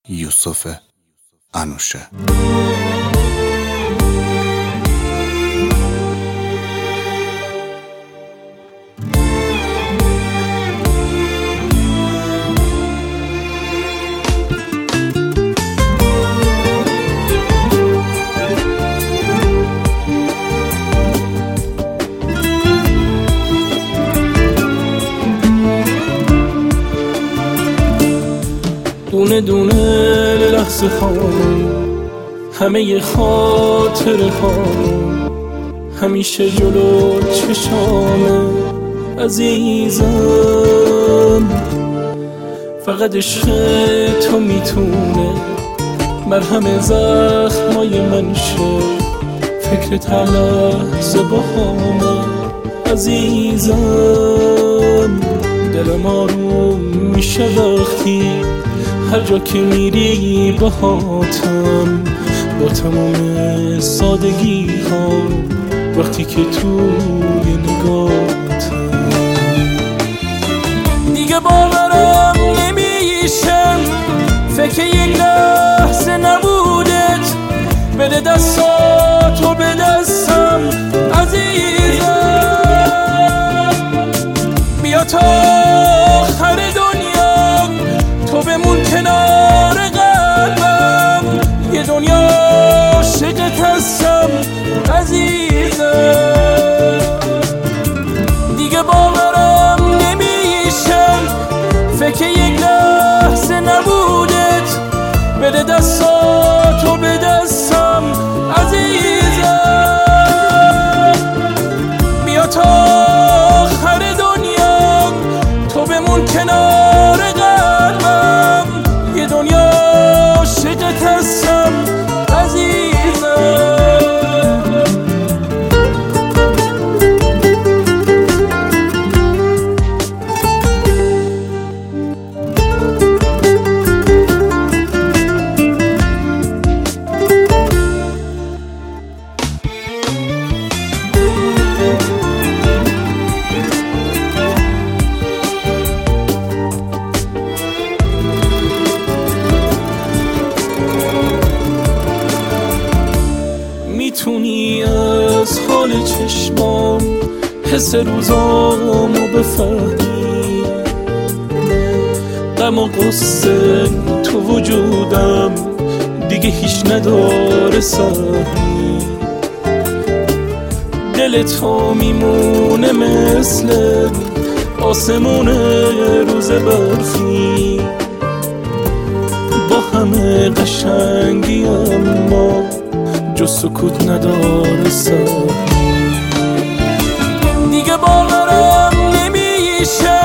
یوسف انوشه. دونه دونه لحظه ها، همه خاطره ها، همیشه جلو چشامه عزیزم. فقط عشق تو میتونه مرهم زخمای من شه، فکرت هر لحظه با همه عزیزم. دلم آروم میشه وقتی هر جا که میری باهاتم، با تمام سادگی ها، وقتی که توی نگاهتم. دیگه باورم نمیشم فکر یک لحظه نبودت، بده دستاتو به دستم عزیزم. بیا تا آخر دنیا تو بمون کنار قلبم، یه دنیا عاشقت هستم عزیزم. دیگه باورم نمیشم فکر یک لحظه نبودت، بده دستاتو به دستم عزیزم. بیا تا آخر دنیا تو بمون کنار قلبم، یه دنیا عاشقت هستم عزیزم. میتونی از حال چشمام حس روزامو بفهمی، غم و غصه تو وجودم دیگه هیچ نداره سهمی. دل تو میمونه مثل آسمون روز برفی، با همه قشنگی اما جز سکوت نداره سهمی. دیگه باورم نمیشه